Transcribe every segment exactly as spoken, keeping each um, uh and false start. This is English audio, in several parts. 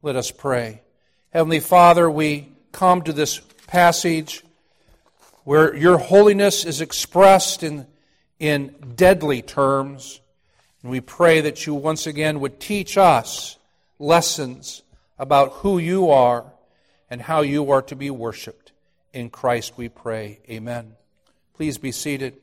Let us pray. Heavenly Father, we come to this passage where your holiness is expressed in, in deadly terms. And we pray that you once again would teach us lessons about who you are and how you are to be worshiped. In Christ we pray. Amen. Please be seated.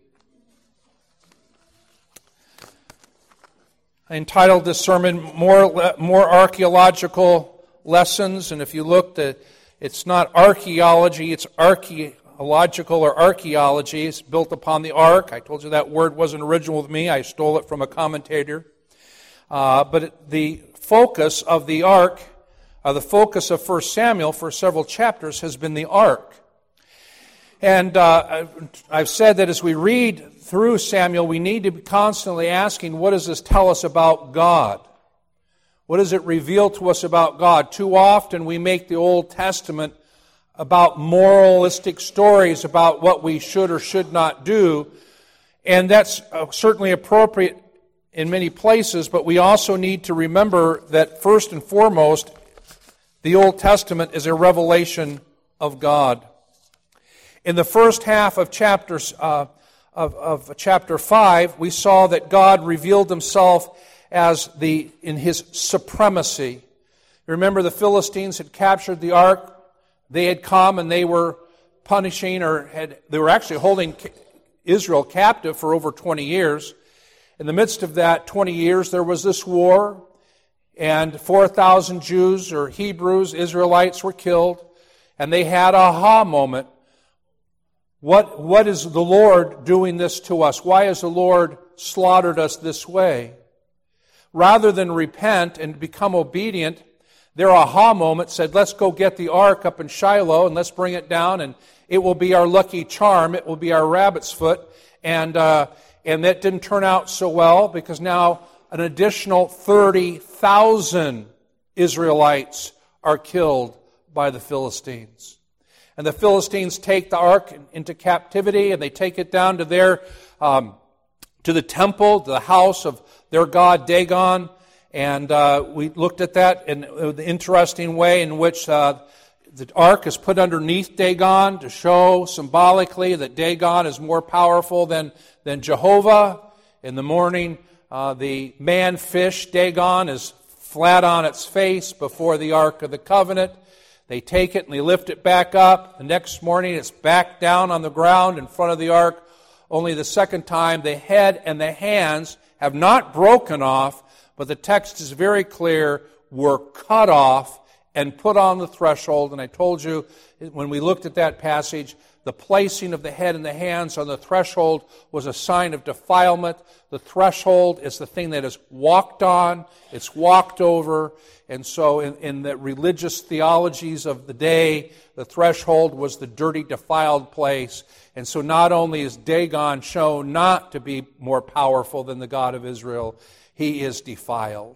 I entitled this sermon, More, More Archaeological Lessons. And if you looked at, it's not archaeology, it's archaeological or archaeology. It's built upon the ark. I told you that word wasn't original with me. I stole it from a commentator. Uh, but it, the focus of the ark, uh, the focus of First Samuel for several chapters has been the ark. And uh, I've said that as we read through Samuel, we need to be constantly asking, what does this tell us about God? What does it reveal to us about God? Too often we make the Old Testament about moralistic stories about what we should or should not do. And that's certainly appropriate in many places, but we also need to remember that first and foremost, the Old Testament is a revelation of God. In the first half of chapters uh, of, of chapter five, we saw that God revealed himself as the in his supremacy. Remember, the Philistines had captured the ark. They had come and they were punishing, or had they were actually holding Israel captive for over twenty years. In the midst of that twenty years, there was this war, and four thousand Jews or Hebrews, Israelites, were killed, and they had a aha moment. What, what is the Lord doing this to us? Why has the Lord slaughtered us this way? Rather than repent and become obedient, their aha moment said, let's go get the ark up in Shiloh and let's bring it down, and it will be our lucky charm. It will be our rabbit's foot. And, uh, and that didn't turn out so well, because now an additional thirty thousand Israelites are killed by the Philistines. And the Philistines take the ark into captivity, and they take it down to their, um, to the temple, to the house of their god Dagon. And uh, we looked at that in the interesting way in which uh, the ark is put underneath Dagon to show symbolically that Dagon is more powerful than, than Jehovah. In the morning, uh, the man-fish Dagon is flat on its face before the Ark of the Covenant. They take it and they lift it back up. The next morning it's back down on the ground in front of the ark. Only the second time the head and the hands have not broken off, but the text is very clear, were cut off and put on the threshold. And I told you when we looked at that passage, the placing of the head and the hands on the threshold was a sign of defilement. The threshold is the thing that is walked on, it's walked over. And so in, in the religious theologies of the day, the threshold was the dirty, defiled place. And so not only is Dagon shown not to be more powerful than the God of Israel, he is defiled.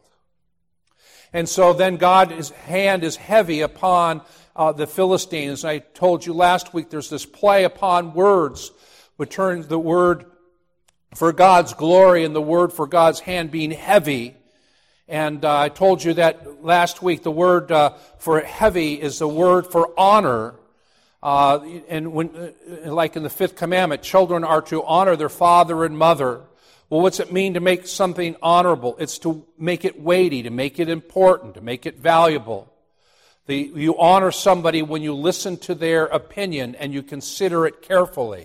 And so then God's hand is heavy upon uh, the Philistines. I told you last week there's this play upon words, which turns the word for God's glory and the word for God's hand being heavy. And uh, I told you that last week the word uh, for heavy is the word for honor. Uh, and when, uh, like in the fifth commandment, children are to honor their father and mother. Well, what's it mean to make something honorable? It's to make it weighty, to make it important, to make it valuable. The, you honor somebody when you listen to their opinion and you consider it carefully.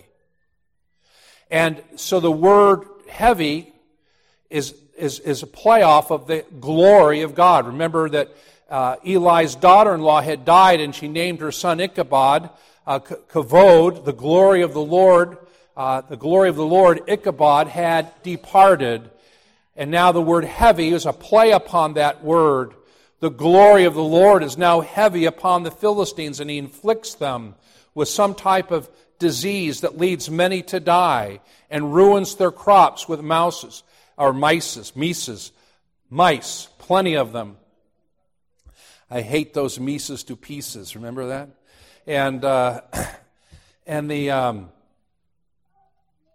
And so the word heavy is, is, is a playoff of the glory of God. Remember that uh, Eli's daughter-in-law had died and she named her son Ichabod, uh, Kavod, the glory of the Lord. Uh, the glory of the Lord, Ichabod, had departed. And now the word heavy is a play upon that word. The glory of the Lord is now heavy upon the Philistines, and he inflicts them with some type of disease that leads many to die and ruins their crops with mouses, or mices, mices, mice, plenty of them. I hate those mices to pieces, remember that? And, uh, and the... Um,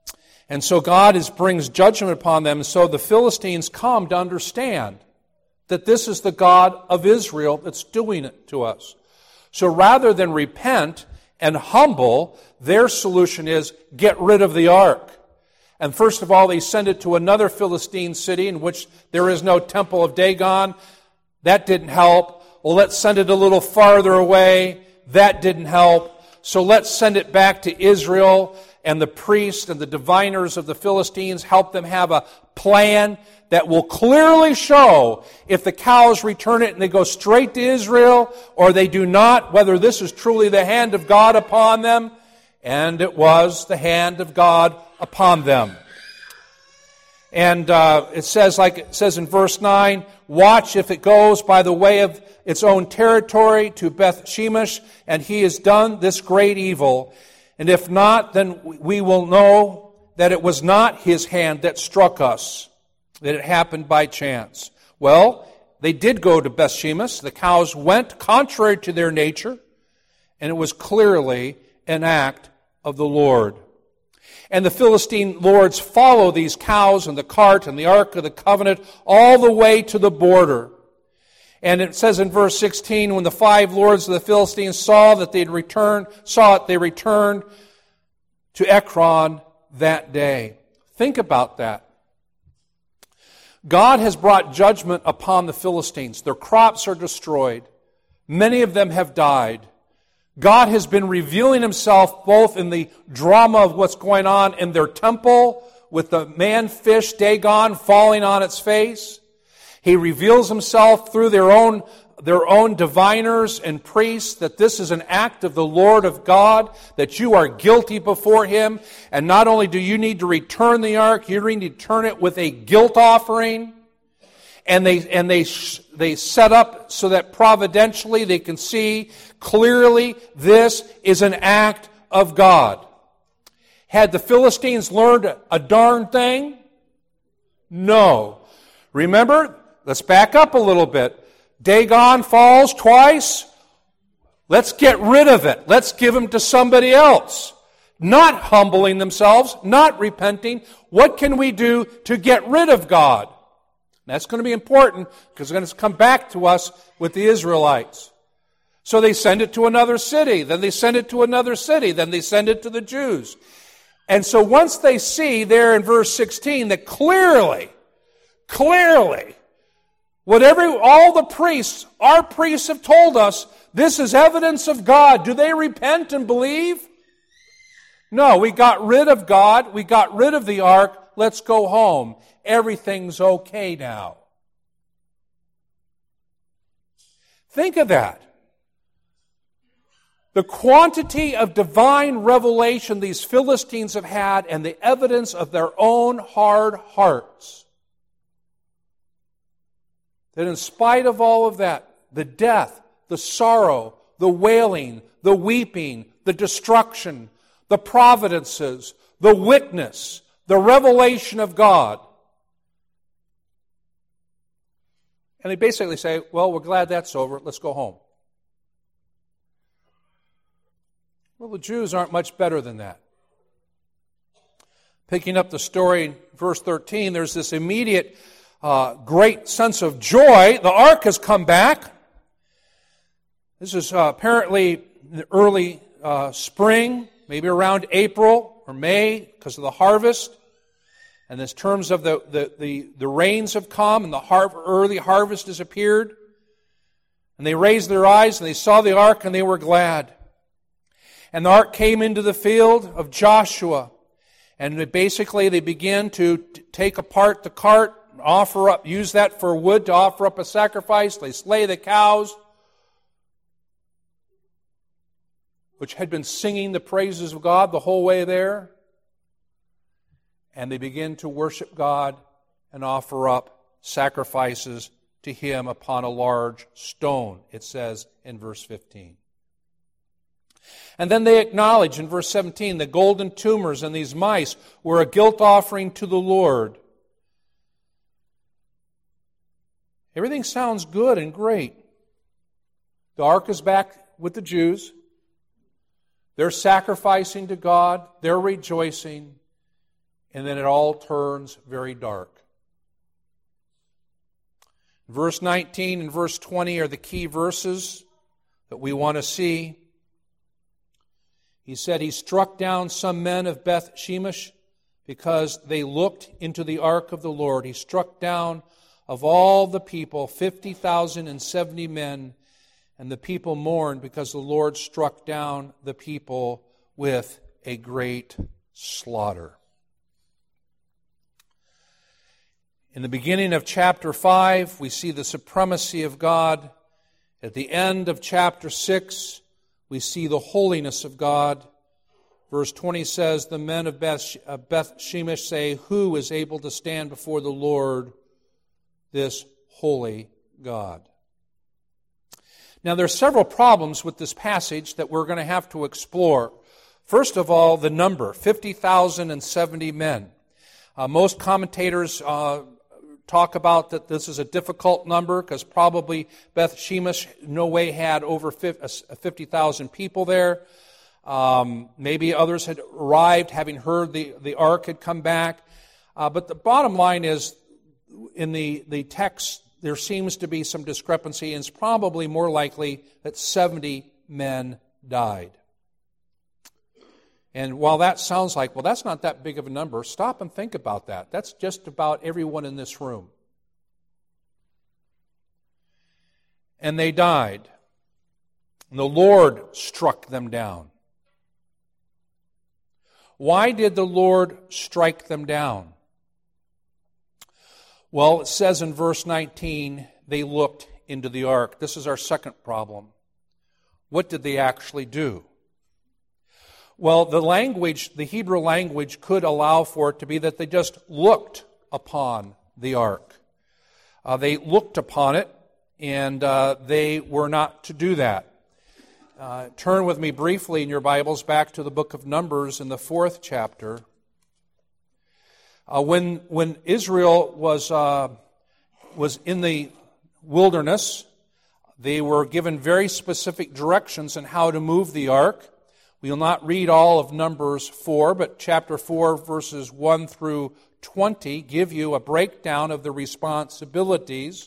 And so God is, brings judgment upon them. And so the Philistines come to understand that this is the God of Israel that's doing it to us. So rather than repent and humble, their solution is get rid of the ark. And first of all, they send it to another Philistine city in which there is no temple of Dagon. That didn't help. Well, let's send it a little farther away. That didn't help. So let's send it back to Israel, and the priests and the diviners of the Philistines help them have a plan that will clearly show if the cows return it and they go straight to Israel or they do not, whether this is truly the hand of God upon them. And it was the hand of God upon them. And uh, it says, like it says in verse nine, watch if it goes by the way of its own territory to Beth Shemesh, and he has done this great evil. And if not, then we will know that it was not his hand that struck us, that it happened by chance. Well, they did go to Beth Shemesh. The cows went contrary to their nature, and it was clearly an act of the Lord. And the Philistine lords follow these cows and the cart and the Ark of the Covenant all the way to the border. And it says in verse sixteen, when the five lords of the Philistines saw that they had returned, saw it, they returned to Ekron that day. Think about that. God has brought judgment upon the Philistines. Their crops are destroyed. Many of them have died. God has been revealing himself both in the drama of what's going on in their temple with the man-fish Dagon falling on its face. He reveals himself through their own, their own diviners and priests that this is an act of the Lord of God, that you are guilty before him. And not only do you need to return the ark, you need to return it with a guilt offering. And they and they they set up so that providentially they can see clearly this is an act of God. Had the Philistines learned a darn thing? No. Remember, let's back up a little bit. Dagon falls twice. Let's get rid of it. Let's give him to somebody else. Not humbling themselves, not repenting. What can we do to get rid of God? That's going to be important because it's going to come back to us with the Israelites. So they send it to another city, then they send it to another city, then they send it to the Jews. And so once they see there in verse sixteen that clearly, clearly, whatever all the priests, our priests have told us, this is evidence of God. Do they repent and believe? No, we got rid of God, we got rid of the ark, let's go home. Everything's okay now. Think of that. The quantity of divine revelation these Philistines have had and the evidence of their own hard hearts. That in spite of all of that, the death, the sorrow, the wailing, the weeping, the destruction, the providences, the witness, the revelation of God. And they basically say, well, we're glad that's over. Let's go home. Well, the Jews aren't much better than that. Picking up the story in verse thirteen, there's this immediate uh, great sense of joy. The ark has come back. This is uh, apparently in the early uh, spring, maybe around April or May because of the harvest. And in terms of the, the, the, the rains have come and the har- early harvest has appeared. And they raised their eyes and they saw the ark and they were glad. And the ark came into the field of Joshua. And basically they began to take apart the cart, offer up, use that for wood to offer up a sacrifice. They slay the cows, which had been singing the praises of God the whole way there. And they begin to worship God and offer up sacrifices to Him upon a large stone, it says in verse fifteen. And then they acknowledge in verse seventeen the golden tumors and these mice were a guilt offering to the Lord. Everything sounds good and great. The ark is back with the Jews. They're sacrificing to God. They're rejoicing. And then it all turns very dark. Verse nineteen and verse twenty are the key verses that we want to see. He said he struck down some men of Beth Shemesh because they looked into the ark of the Lord. He struck down of all the people fifty thousand and seventy men, and the people mourned because the Lord struck down the people with a great slaughter. In the beginning of chapter five, we see the supremacy of God. At the end of chapter six, we see the holiness of God. Verse twenty says, the men of Beth, of Beth Shemesh say, who is able to stand before the Lord, this holy God? Now, there are several problems with this passage that we're going to have to explore. First of all, the number, fifty thousand seventy men. Uh, most commentators uh, talk about that this is a difficult number because probably Beth Shemesh no way had over fifty thousand people there. Um, maybe others had arrived having heard the, the ark had come back. Uh, but the bottom line is, in the, the text, there seems to be some discrepancy, and it's probably more likely that seventy men died. And while that sounds like, well, that's not that big of a number, stop and think about that. That's just about everyone in this room. And they died. And the Lord struck them down. Why did the Lord strike them down? Well, it says in verse nineteen, they looked into the ark. This is our second problem. What did they actually do? Well, the language, the Hebrew language could allow for it to be that they just looked upon the ark. Uh, they looked upon it, and uh, they were not to do that. Uh, turn with me briefly in your Bibles back to the book of Numbers in the fourth chapter. Uh, when when Israel was uh, was in the wilderness, they were given very specific directions on how to move the ark. We will not read all of Numbers four, but chapter four, verses one through twenty, give you a breakdown of the responsibilities.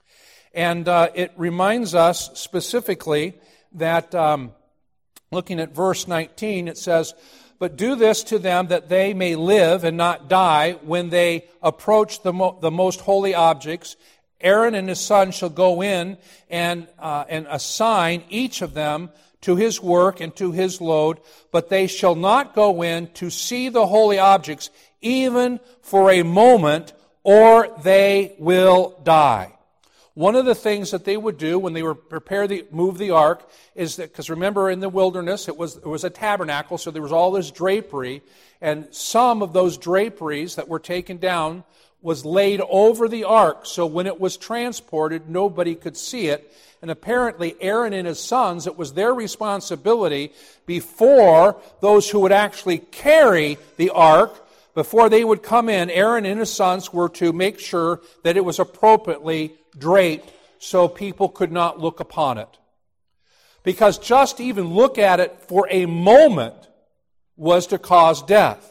And uh, it reminds us specifically that, um, looking at verse nineteen, it says, but do this to them that they may live and not die when they approach the, mo- the most holy objects. Aaron and his son shall go in and, uh, and assign each of them to his work and to his load, but they shall not go in to see the holy objects even for a moment, or they will die. One of the things that they would do when they were prepare to move the ark is that, because remember in the wilderness it was it was a tabernacle, so there was all this drapery, and some of those draperies that were taken down was laid over the ark, so when it was transported, nobody could see it. And apparently Aaron and his sons, it was their responsibility before those who would actually carry the ark, before they would come in, Aaron and his sons were to make sure that it was appropriately draped so people could not look upon it. Because just even look at it for a moment was to cause death.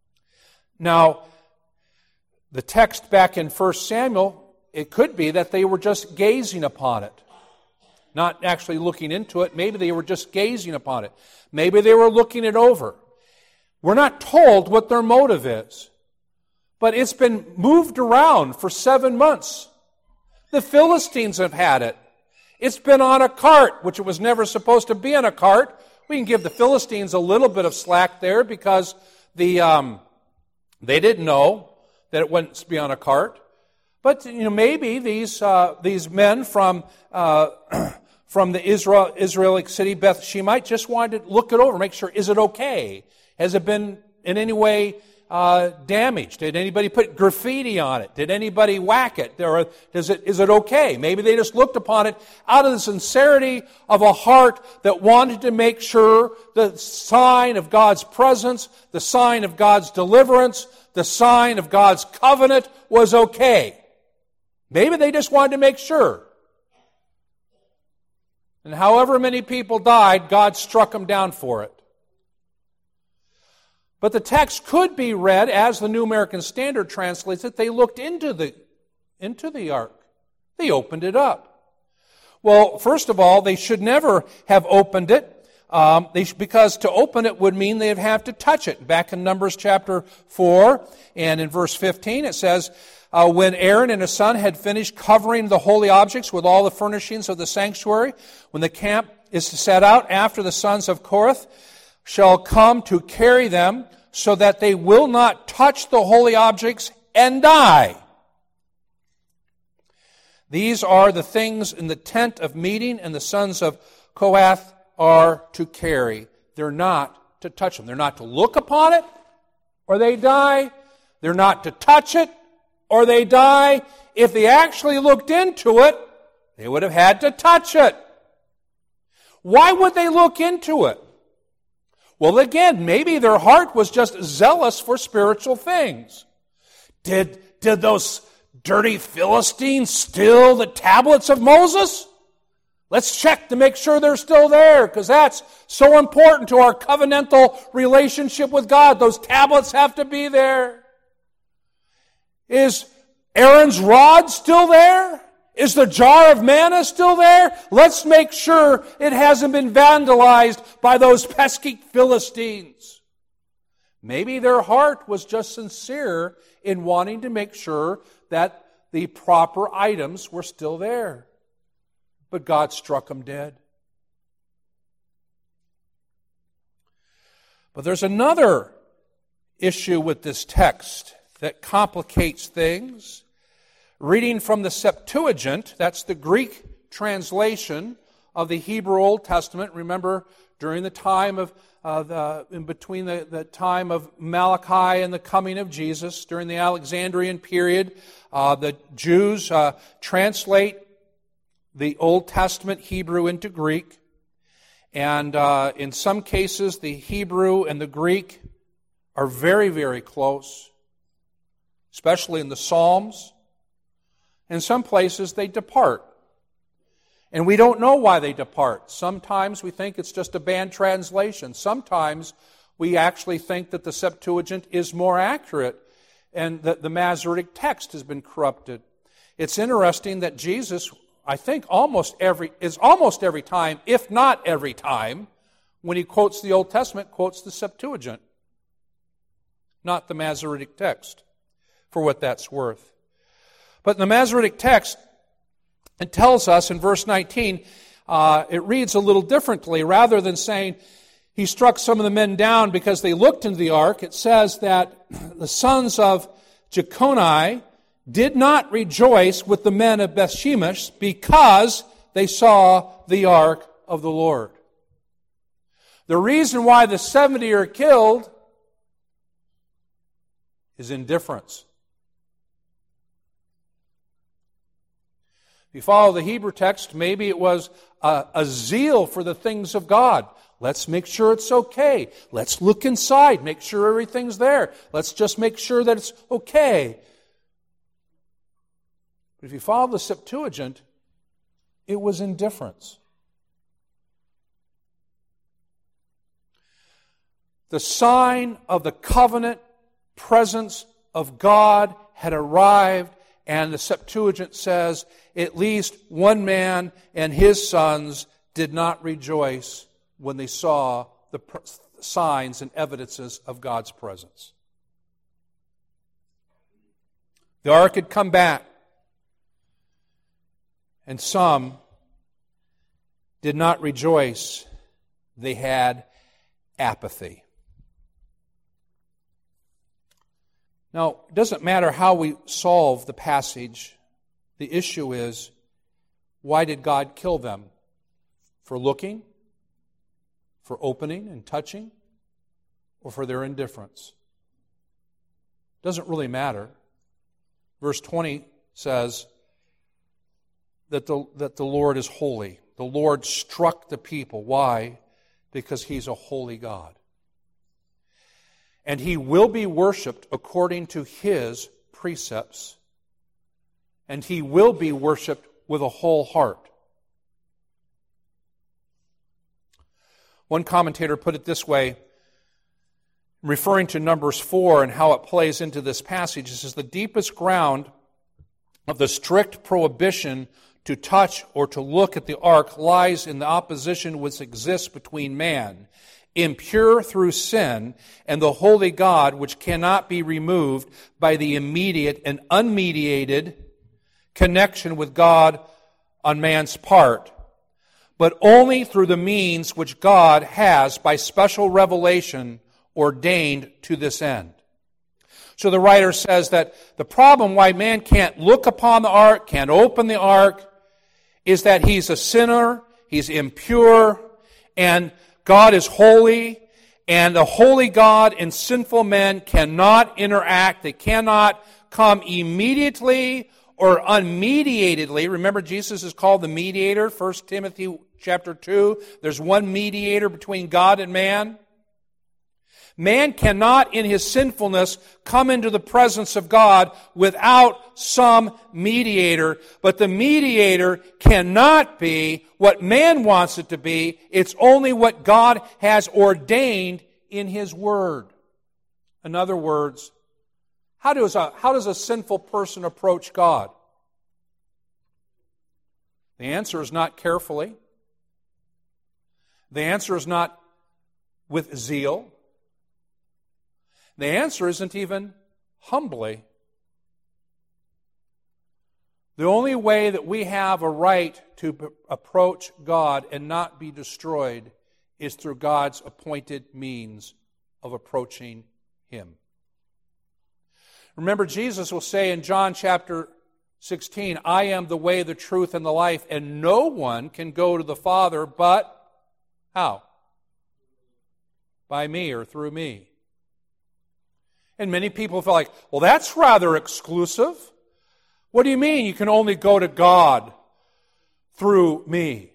Now, the text back in First Samuel, it could be that they were just gazing upon it. Not actually looking into it. Maybe they were just gazing upon it. Maybe they were looking it over. We're not told what their motive is. But it's been moved around for seven months. The Philistines have had it. It's been on a cart, which it was never supposed to be on a cart. We can give the Philistines a little bit of slack there because the um, they didn't know that it wouldn't be on a cart. But you know, maybe these uh, these men from uh, from the Israel Israeli city Beth Shemite just wanted to look it over, make sure, is it okay? Has it been in any way uh, damaged? Did anybody put graffiti on it? Did anybody whack it? Or is it is it okay? Maybe they just looked upon it out of the sincerity of a heart that wanted to make sure the sign of God's presence, the sign of God's deliverance, the sign of God's covenant was okay. Maybe they just wanted to make sure. And however many people died, God struck them down for it. But the text could be read, as the New American Standard translates it, they looked into the, into the ark. They opened it up. Well, first of all, they should never have opened it. Um, they sh- because to open it would mean they'd have to touch it. Back in Numbers chapter four and in verse fifteen it says, uh, when Aaron and his son had finished covering the holy objects with all the furnishings of the sanctuary, when the camp is to set out, after the sons of Korath shall come to carry them, so that they will not touch the holy objects and die. These are the things in the tent of meeting, and the sons of Kohath are to carry. They're not to touch them. They're not to look upon it, or they die. They're not to touch it, or they die. If they actually looked into it, they would have had to touch it. Why would they look into it? Well, again, maybe their heart was just zealous for spiritual things. Did, did those dirty Philistines steal the tablets of Moses? Let's check to make sure they're still there, because that's so important to our covenantal relationship with God. Those tablets have to be there. Is Aaron's rod still there? Is the jar of manna still there? Let's make sure it hasn't been vandalized by those pesky Philistines. Maybe their heart was just sincere in wanting to make sure that the proper items were still there. But God struck them dead. But there's another issue with this text that complicates things. Reading from the Septuagint, that's the Greek translation of the Hebrew Old Testament. Remember, during the time of, uh, the, in between the, the time of Malachi and the coming of Jesus, during the Alexandrian period, uh, the Jews uh, translate the Old Testament Hebrew into Greek. And uh, in some cases, the Hebrew and the Greek are very, very close, especially in the Psalms. In some places, they depart. And we don't know why they depart. Sometimes we think it's just a bad translation. Sometimes we actually think that the Septuagint is more accurate and that the Masoretic text has been corrupted. It's interesting that Jesus, I think almost every, is almost every time, if not every time, when he quotes the Old Testament, quotes the Septuagint, not the Masoretic text, for what that's worth. But in the Masoretic text, it tells us in verse nineteen, uh, it reads a little differently. Rather than saying he struck some of the men down because they looked into the ark, it says that the sons of Jeconiah did not rejoice with the men of Bethshemesh because they saw the ark of the Lord. The reason why the seventy are killed is indifference. If you follow the Hebrew text, maybe it was a, a zeal for the things of God. Let's make sure it's okay. Let's look inside, make sure everything's there. Let's just make sure that it's okay. But if you follow the Septuagint, it was indifference. The sign of the covenant presence of God had arrived, and the Septuagint says, at least one man and his sons did not rejoice when they saw the signs and evidences of God's presence. The ark had come back, and some did not rejoice. They had apathy. Now, it doesn't matter how we solve the passage. The issue is, why did God kill them? For looking? For opening and touching? Or for their indifference? It doesn't really matter. Verse twenty says that the, that the Lord is holy. The Lord struck the people. Why? Because He's a holy God. And He will be worshipped according to His precepts. And He will be worshipped with a whole heart. One commentator put it this way, referring to Numbers four and how it plays into this passage. It says, the deepest ground of the strict prohibition to touch or to look at the ark lies in the opposition which exists between man, impure through sin, and the holy God, which cannot be removed by the immediate and unmediated connection with God on man's part, but only through the means which God has, by special revelation, ordained to this end. So the writer says that the problem why man can't look upon the ark, can't open the ark, is that he's a sinner, he's impure, and God is holy, and the holy God and sinful men cannot interact. They cannot come immediately or unmediatedly. Remember, Jesus is called the mediator, First Timothy chapter two. There's one mediator between God and man. Man cannot, in his sinfulness, come into the presence of God without some mediator. But the mediator cannot be what man wants it to be. It's only what God has ordained in His Word. In other words, how does a, how does a sinful person approach God? The answer is not carefully. The answer is not with zeal. The answer isn't even humbly. The only way that we have a right to p- approach God and not be destroyed is through God's appointed means of approaching Him. Remember, Jesus will say in John chapter sixteen, I am the way, the truth, and the life, and no one can go to the Father but, how? By me or through me. And many people feel like, well, that's rather exclusive. What do you mean you can only go to God through me?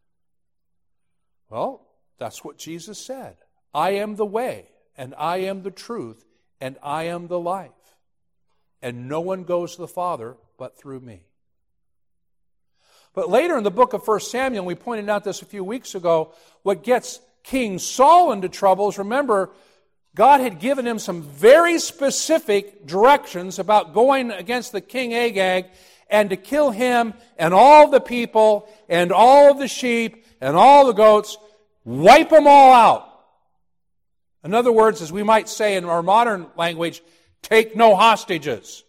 Well, that's what Jesus said. I am the way, and I am the truth, and I am the life. And no one goes to the Father but through me. But later in the book of First Samuel, we pointed out this a few weeks ago, what gets King Saul into trouble is, remember, God had given him some very specific directions about going against the king Agag and to kill him and all the people and all of the sheep and all the goats, wipe them all out. In other words, as we might say in our modern language, take no hostages.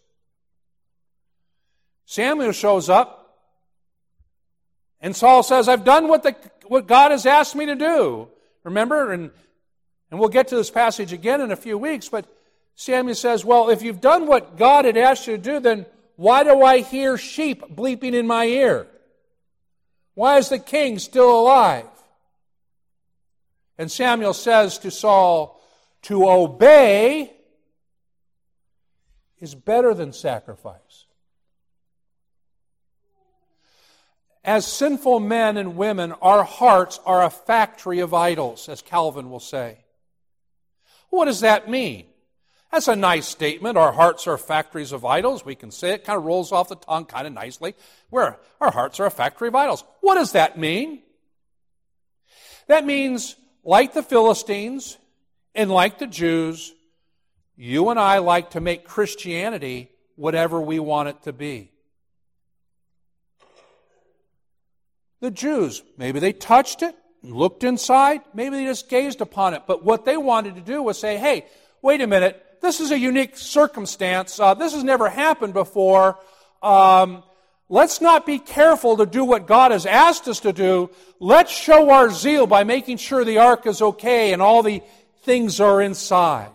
Samuel shows up and Saul says, I've done what, the, what God has asked me to do. Remember? And And we'll get to this passage again in a few weeks, but Samuel says, well, if you've done what God had asked you to do, then why do I hear sheep bleeping in my ear? Why is the king still alive? And Samuel says to Saul, to obey is better than sacrifice. As sinful men and women, our hearts are a factory of idols, as Calvin will say. What does that mean? That's a nice statement. Our hearts are factories of idols. We can say it, kind of rolls off the tongue kind of nicely. Where our hearts are a factory of idols. What does that mean? That means, like the Philistines and like the Jews, you and I like to make Christianity whatever we want it to be. The Jews, maybe they touched it, looked inside, maybe they just gazed upon it. But what they wanted to do was say, hey, wait a minute, this is a unique circumstance. Uh, this has never happened before. Um, let's not be careful to do what God has asked us to do. Let's show our zeal by making sure the ark is okay and all the things are inside.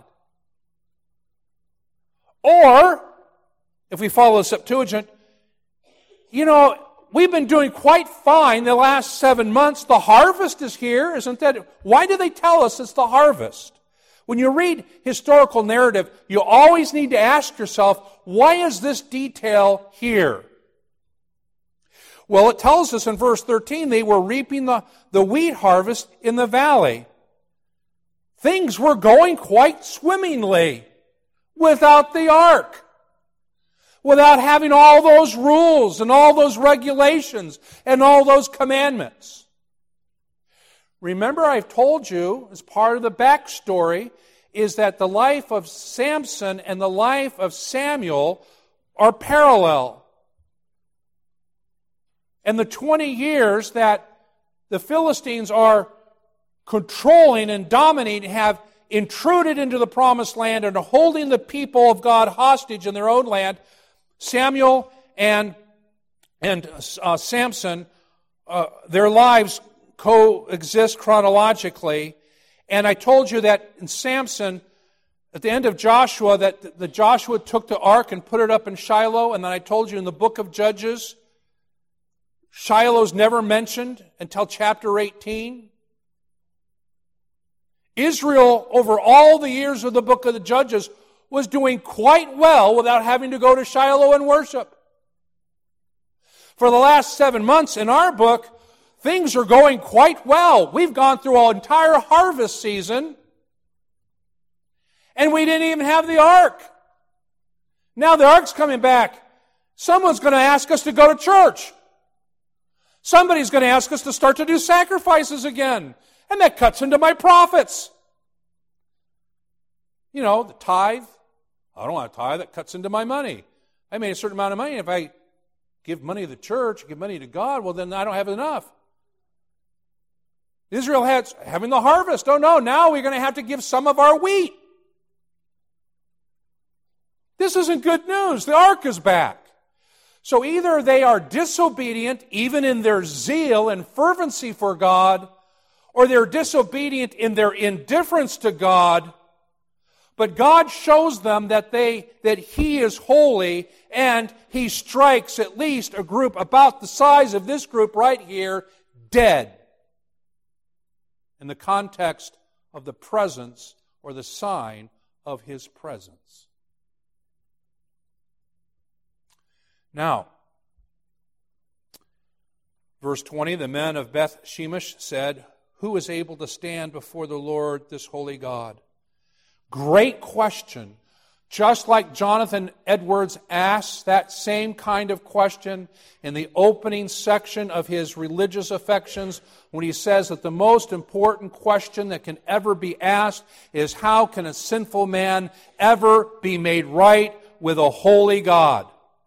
Or, if we follow the Septuagint, you know, we've been doing quite fine the last seven months. The harvest is here, isn't that? Why do they tell us it's the harvest? When you read historical narrative, you always need to ask yourself, why is this detail here? Well, it tells us in verse thirteen, they were reaping the, the wheat harvest in the valley. Things were going quite swimmingly without the ark. Without having all those rules and all those regulations and all those commandments. Remember, I've told you, as part of the backstory, is that the life of Samson and the life of Samuel are parallel. and the twenty years that the Philistines are controlling and dominating, have intruded into the promised land and are holding the people of God hostage in their own land, Samuel and, and uh, Samson, uh, their lives coexist chronologically. And I told you that in Samson, at the end of Joshua, that the Joshua took the ark and put it up in Shiloh. And then I told you in the book of Judges, Shiloh's never mentioned until chapter eighteen. Israel, over all the years of the book of the Judges, was doing quite well without having to go to Shiloh and worship. For the last seven months in our book, things are going quite well. We've gone through an entire harvest season, and we didn't even have the ark. Now the ark's coming back. Someone's going to ask us to go to church. Somebody's going to ask us to start to do sacrifices again. And that cuts into my profits. You know, the tithe. I don't want a tithe. That cuts into my money. I made a certain amount of money. If I give money to the church, give money to God, well, then I don't have enough. Israel had having the harvest. Oh, no, now we're going to have to give some of our wheat. This isn't good news. The ark is back. So either they are disobedient, even in their zeal and fervency for God, or they're disobedient in their indifference to God, but God shows them that they that He is holy, and He strikes at least a group about the size of this group right here, dead, in the context of the presence or the sign of His presence. Now, verse twenty, the men of Beth Shemesh said, "Who is able to stand before the Lord, this holy God?" Great question. Just like Jonathan Edwards asks that same kind of question in the opening section of his Religious Affections, when he says that the most important question that can ever be asked is, how can a sinful man ever be made right with a holy God?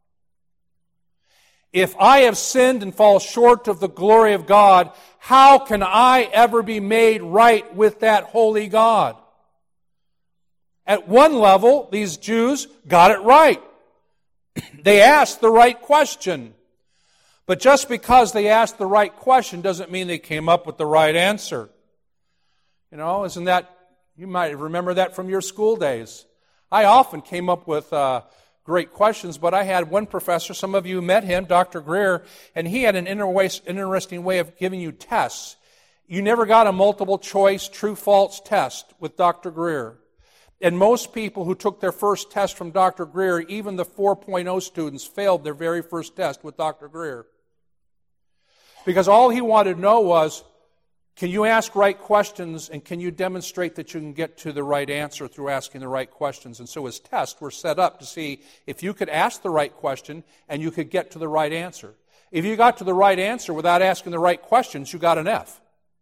If I have sinned and fall short of the glory of God, how can I ever be made right with that holy God? At one level, these Jews got it right. They asked the right question. But just because they asked the right question doesn't mean they came up with the right answer. You know, isn't that, you might remember that from your school days. I often came up with uh, great questions, but I had one professor, some of you met him, Doctor Greer, and he had an interesting way of giving you tests. You never got a multiple choice true-false test with Doctor Greer. And most people who took their first test from Doctor Greer, even the four point oh students, failed their very first test with Doctor Greer. Because all he wanted to know was, can you ask right questions, and can you demonstrate that you can get to the right answer through asking the right questions? And so his tests were set up to see if you could ask the right question and you could get to the right answer. If you got to the right answer without asking the right questions, you got an F.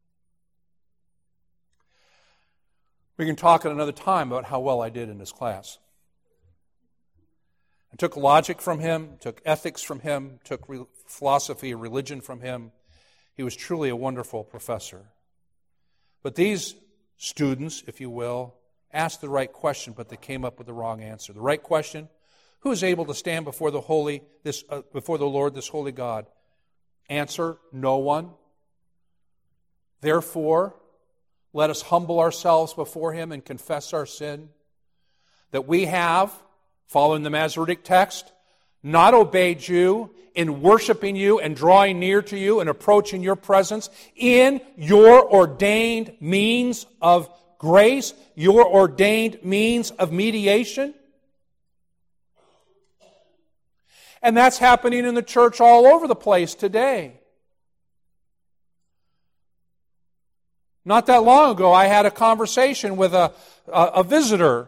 We can talk at another time about how well I did in this class. I took logic from him, took ethics from him, took re- philosophy, religion from him. He was truly a wonderful professor. But these students, if you will, asked the right question, but they came up with the wrong answer. The right question: who is able to stand before the holy, this uh, before the Lord, this holy God? Answer: no one. Therefore, let us humble ourselves before Him and confess our sin, that we have, following the Masoretic text, not obeyed you in worshiping you and drawing near to you and approaching your presence in your ordained means of grace, your ordained means of mediation. And that's happening in the church all over the place today. Not that long ago, I had a conversation with a, a, a visitor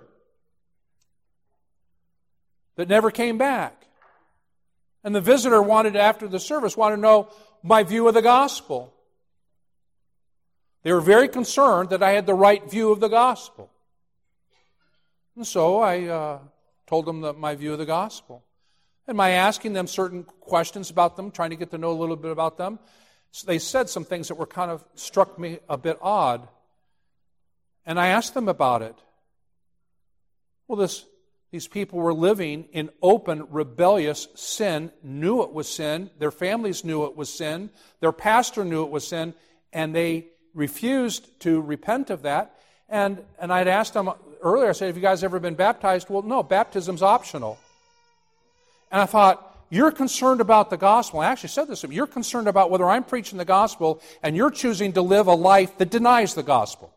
that never came back. And the visitor wanted, after the service, wanted to know my view of the gospel. They were very concerned that I had the right view of the gospel. And so I uh, told them that my view of the gospel. And by asking them certain questions about them, trying to get to know a little bit about them, so they said some things that were kind of struck me a bit odd. And I asked them about it. Well, this, these people were living in open, rebellious sin, knew it was sin, their families knew it was sin, their pastor knew it was sin, and they refused to repent of that. And, and I'd asked them earlier, I said, have you guys ever been baptized? Well, no, baptism's optional. And I thought, you're concerned about the gospel. I actually said this to them. You're concerned about whether I'm preaching the gospel and you're choosing to live a life that denies the gospel.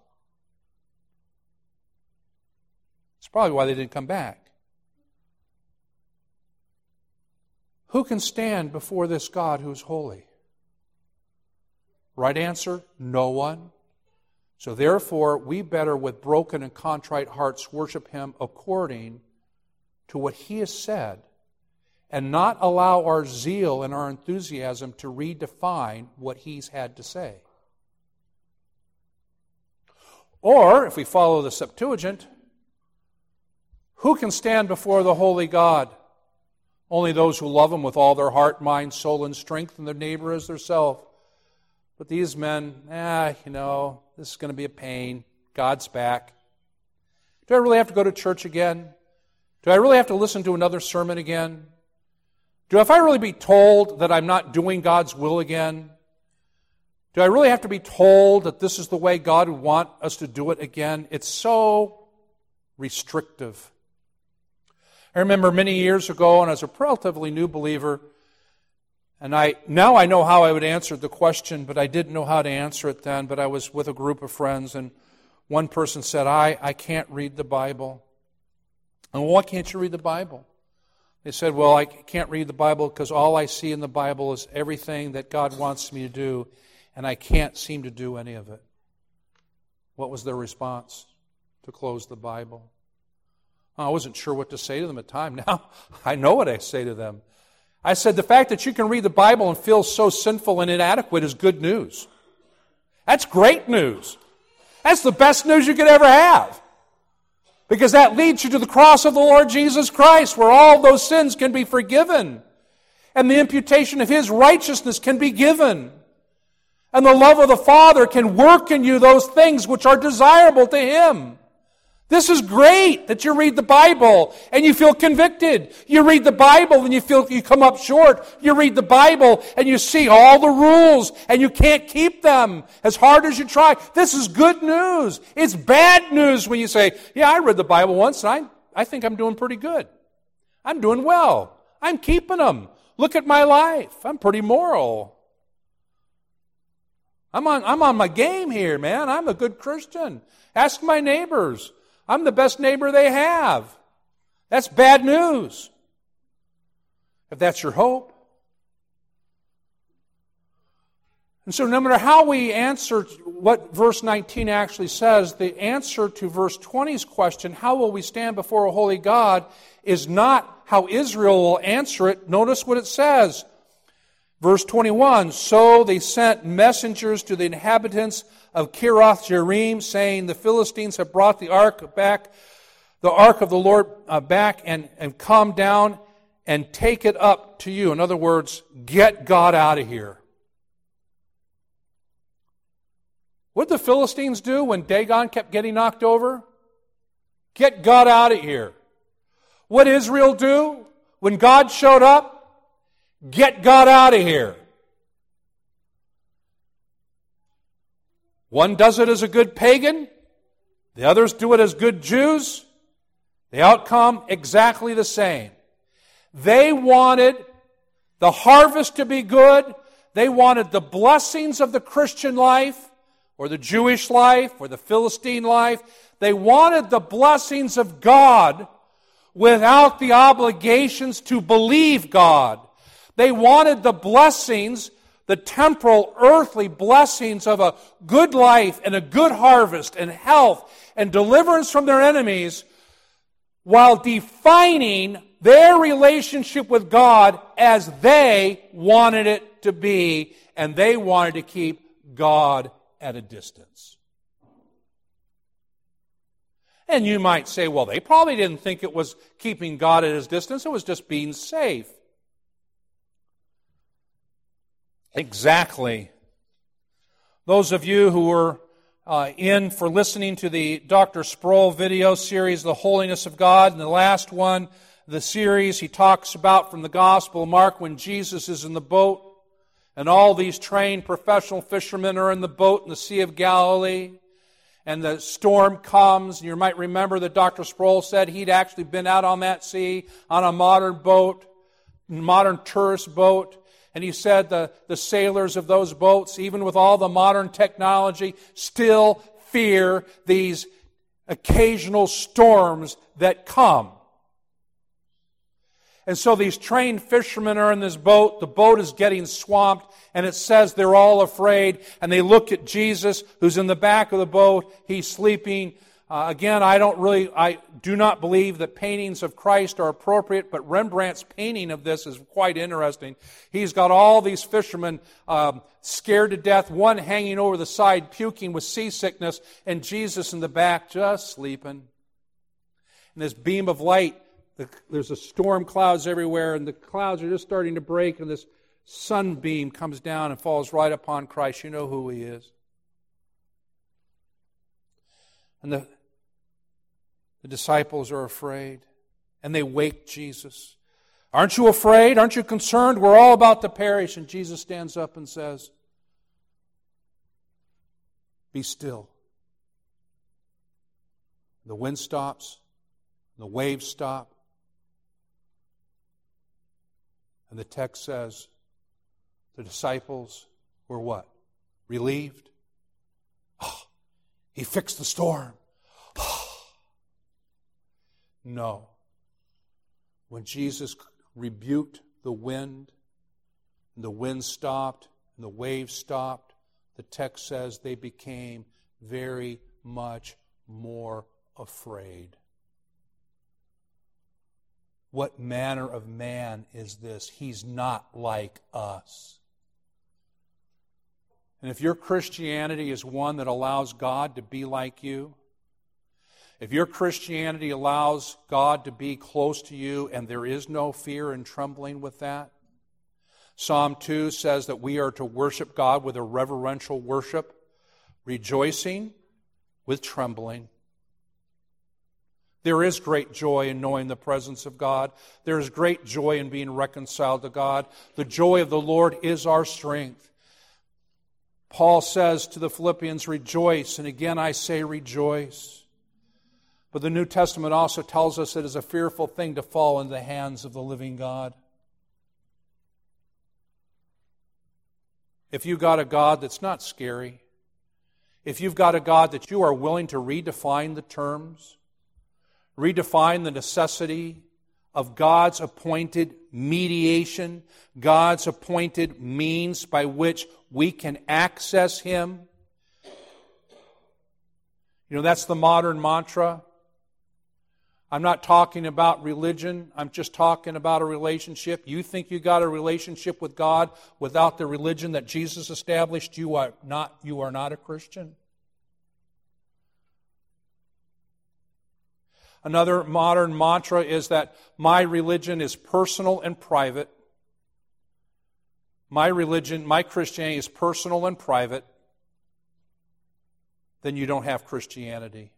It's probably why they didn't come back. Who can stand before this God who's holy? Right answer, no one. So therefore, we better with broken and contrite hearts worship Him according to what He has said, and not allow our zeal and our enthusiasm to redefine what He's had to say. Or, if we follow the Septuagint, who can stand before the holy God? Only those who love Him with all their heart, mind, soul, and strength, and their neighbor as their self. But these men, ah, you know, this is going to be a pain. God's back. Do I really have to go to church again? Do I really have to listen to another sermon again? Do if I really be told that I'm not doing God's will again? Do I really have to be told that this is the way God would want us to do it again? It's so restrictive. I remember many years ago, and as a relatively new believer, and I now I know how I would answer the question, but I didn't know how to answer it then, but I was with a group of friends, and one person said, I, I can't read the Bible. And why can't you read the Bible? They said, well, I can't read the Bible because all I see in the Bible is everything that God wants me to do, and I can't seem to do any of it. What was their response? To close the Bible. I wasn't sure what to say to them at the time. Now, I know what I say to them. I said, the fact that you can read the Bible and feel so sinful and inadequate is good news. That's great news. That's the best news you could ever have. Because that leads you to the cross of the Lord Jesus Christ, where all those sins can be forgiven. And the imputation of His righteousness can be given. And the love of the Father can work in you those things which are desirable to Him. This is great that you read the Bible and you feel convicted. You read the Bible and you feel you come up short. You read the Bible and you see all the rules and you can't keep them as hard as you try. This is good news. It's bad news when you say, yeah, I read the Bible once and I, I think I'm doing pretty good. I'm doing well. I'm keeping them. Look at my life. I'm pretty moral. I'm on, I'm on my game here, man. I'm a good Christian. Ask my neighbors. I'm the best neighbor they have. That's bad news. If that's your hope. And so no matter how we answer what verse nineteen actually says, the answer to verse twenty's question, how will we stand before a holy God, is not how Israel will answer it. Notice what it says. Verse twenty-one, so they sent messengers to the inhabitants of Kiriath-Jearim, saying, the Philistines have brought the ark back, the ark of the Lord uh, back, and, and come down and take it up to you. In other words, get God out of here. What did the Philistines do when Dagon kept getting knocked over? Get God out of here. What did Israel do when God showed up? Get God out of here. One does it as a good pagan. The others do it as good Jews. The outcome, exactly the same. They wanted the harvest to be good. They wanted the blessings of the Christian life, or the Jewish life, or the Philistine life. They wanted the blessings of God without the obligations to believe God. They wanted the blessings, the temporal, earthly blessings of a good life and a good harvest and health and deliverance from their enemies, while defining their relationship with God as they wanted it to be, and they wanted to keep God at a distance. And you might say, well, they probably didn't think it was keeping God at his distance, it was just being safe. Exactly. Those of you who were uh, in for listening to the Doctor Sproul video series, The Holiness of God, and the last one, the series, he talks about from the Gospel of Mark when Jesus is in the boat and all these trained professional fishermen are in the boat in the Sea of Galilee, and the storm comes. You might remember that Doctor Sproul said he'd actually been out on that sea on a modern boat, modern tourist boat. And he said the, the sailors of those boats, even with all the modern technology, still fear these occasional storms that come. And so these trained fishermen are in this boat. The boat is getting swamped, and it says they're all afraid. And they look at Jesus, who's in the back of the boat. He's sleeping. Uh, again, I don't really, I do not believe that paintings of Christ are appropriate, but Rembrandt's painting of this is quite interesting. He's got all these fishermen um, scared to death, one hanging over the side, puking with seasickness, and Jesus in the back just sleeping. And this beam of light, the, there's a storm clouds everywhere, and the clouds are just starting to break, and this sunbeam comes down and falls right upon Christ. You know who He is. And the The disciples are afraid, and they wake Jesus. Aren't you afraid? Aren't you concerned? We're all about to perish. And Jesus stands up and says, be still. The wind stops, the waves stop. And the text says, the disciples were what? Relieved. Oh, He fixed the storm. No. When Jesus rebuked the wind, and the wind stopped, and the waves stopped, the text says they became very much more afraid. What manner of man is this? He's not like us. And if your Christianity is one that allows God to be like you, if your Christianity allows God to be close to you and there is no fear and trembling with that, Psalm two says that we are to worship God with a reverential worship, rejoicing with trembling. There is great joy in knowing the presence of God. There is great joy in being reconciled to God. The joy of the Lord is our strength. Paul says to the Philippians, rejoice, and again I say rejoice. But the New Testament also tells us it is a fearful thing to fall into the hands of the living God. If you've got a God that's not scary, if you've got a God that you are willing to redefine the terms, redefine the necessity of God's appointed mediation, God's appointed means by which we can access Him. You know, that's the modern mantra. I'm not talking about religion. I'm just talking about a relationship. You think you got a relationship with God without the religion that Jesus established? You are not, you are not a Christian. Another modern mantra is that my religion is personal and private. My religion, my Christianity is personal and private. Then you don't have Christianity.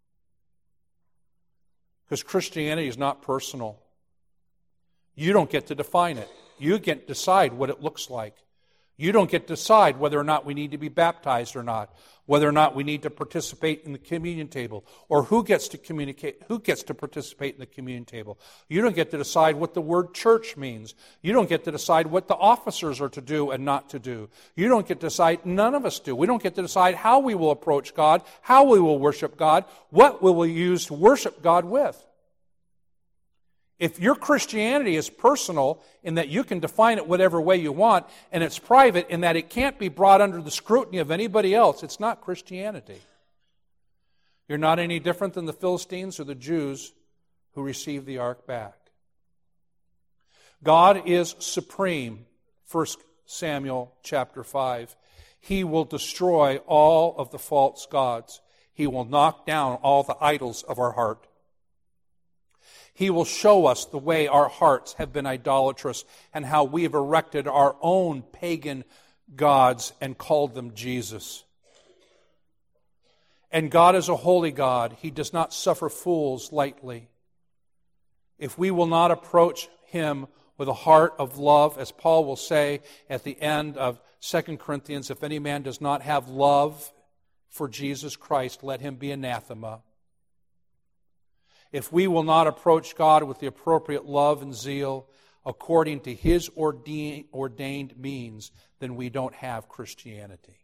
Because Christianity is not personal. You don't get to define it. You get to decide what it looks like. You don't get to decide whether or not we need to be baptized or not, whether or not we need to participate in the communion table, or who gets to communicate, who gets to participate in the communion table. You don't get to decide what the word church means. You don't get to decide what the officers are to do and not to do. You don't get to decide, none of us do. We don't get to decide how we will approach God, how we will worship God, what we will use to worship God with. If your Christianity is personal in that you can define it whatever way you want, and it's private in that it can't be brought under the scrutiny of anybody else, it's not Christianity. You're not any different than the Philistines or the Jews who received the ark back. God is supreme, First Samuel chapter five. He will destroy all of the false gods. He will knock down all the idols of our heart. He will show us the way our hearts have been idolatrous and how we have erected our own pagan gods and called them Jesus. And God is a holy God. He does not suffer fools lightly. If we will not approach Him with a heart of love, as Paul will say at the end of Second Corinthians, if any man does not have love for Jesus Christ, let him be anathema. If we will not approach God with the appropriate love and zeal according to His ordained, ordained means, then we don't have Christianity.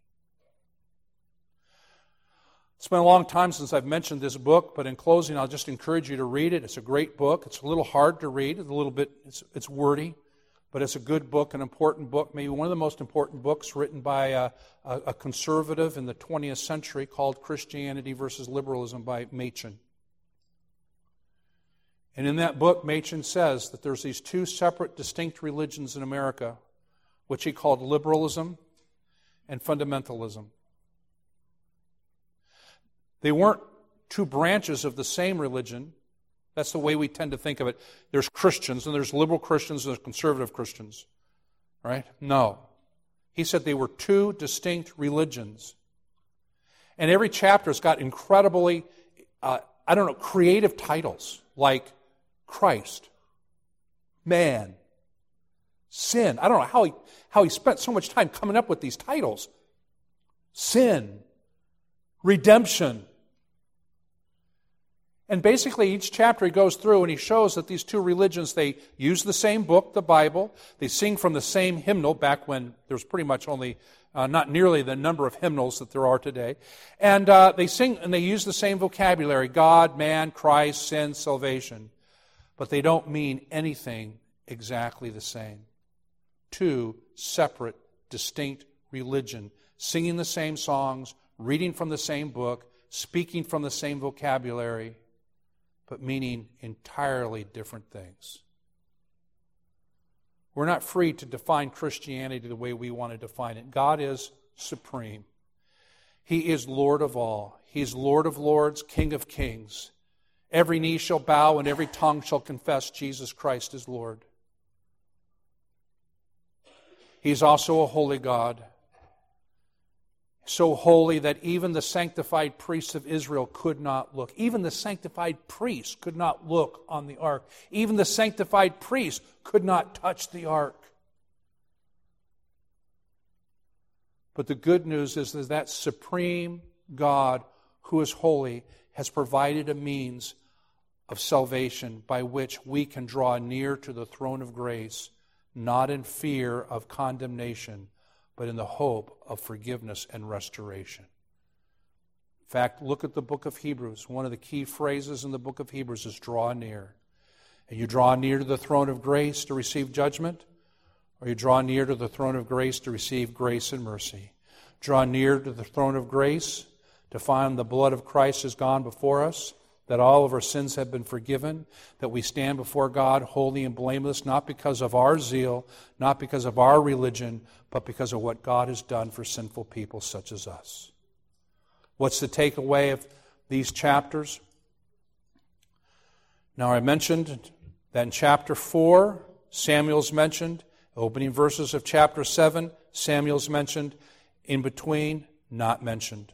It's been a long time since I've mentioned this book, but in closing, I'll just encourage you to read it. It's a great book. It's a little hard to read. It's a little bit, it's, it's wordy, but it's a good book, an important book, maybe one of the most important books written by a, a, a conservative in the twentieth century called Christianity versus Liberalism by Machen. And in that book, Machen says that there's these two separate, distinct religions in America, which he called liberalism and fundamentalism. They weren't two branches of the same religion. That's the way we tend to think of it. There's Christians, and there's liberal Christians, and there's conservative Christians. Right? No. He said they were two distinct religions. And every chapter's got incredibly, uh, I don't know, creative titles, like Christ, man, sin. I don't know how he, how he spent so much time coming up with these titles. Sin, redemption. And basically each chapter he goes through and he shows that these two religions, they use the same book, the Bible. They sing from the same hymnal back when there's pretty much only, uh, not nearly the number of hymnals that there are today. And uh, they sing and they use the same vocabulary, God, man, Christ, sin, salvation. But they don't mean anything exactly the same. Two separate, distinct religions, singing the same songs, reading from the same book, speaking from the same vocabulary, but meaning entirely different things. We're not free to define Christianity the way we want to define it. God is supreme. He is Lord of all. He's Lord of lords, King of kings. Every knee shall bow and every tongue shall confess Jesus Christ is Lord. He's also a holy God. So holy that even the sanctified priests of Israel could not look. Even the sanctified priests could not look on the ark. Even the sanctified priests could not touch the ark. But the good news is that that supreme God who is holy has provided a means of salvation by which we can draw near to the throne of grace, not in fear of condemnation, but in the hope of forgiveness and restoration. In fact, look at the book of Hebrews. One of the key phrases in the book of Hebrews is draw near. And you draw near to the throne of grace to receive judgment, or you draw near to the throne of grace to receive grace and mercy. Draw near to the throne of grace to find the blood of Christ has gone before us, that all of our sins have been forgiven, that we stand before God holy and blameless, not because of our zeal, not because of our religion, but because of what God has done for sinful people such as us. What's the takeaway of these chapters? Now, I mentioned that in chapter four, Samuel's mentioned. Opening verses of chapter seven, Samuel's mentioned. In between, not mentioned.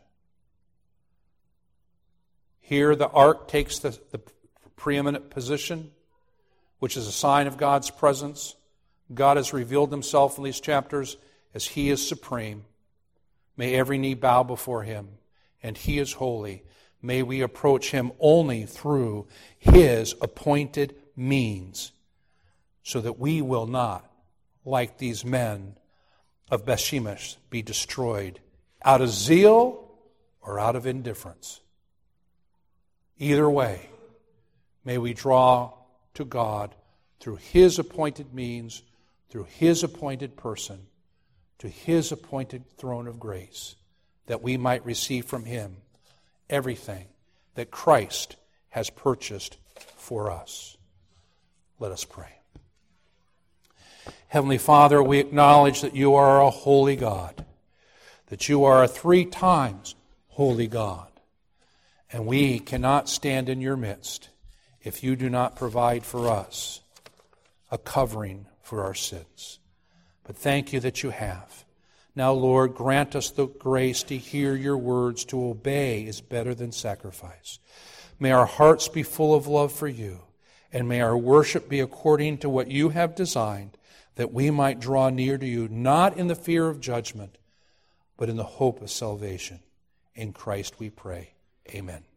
Here the ark takes the, the preeminent position, which is a sign of God's presence. God has revealed Himself in these chapters as He is supreme. May every knee bow before Him, and He is holy. May we approach Him only through His appointed means, so that we will not, like these men of Bethshemesh, be destroyed out of zeal or out of indifference. Either way, may we draw to God through His appointed means, through His appointed person, to His appointed throne of grace, that we might receive from Him everything that Christ has purchased for us. Let us pray. Heavenly Father, we acknowledge that You are a holy God, that You are a three times holy God. And we cannot stand in Your midst if You do not provide for us a covering for our sins. But thank You that You have. Now, Lord, grant us the grace to hear your words. To obey is better than sacrifice. May our hearts be full of love for you, and may our worship be according to what you have designed, that we might draw near to you, not in the fear of judgment, but in the hope of salvation. In Christ we pray. Amen.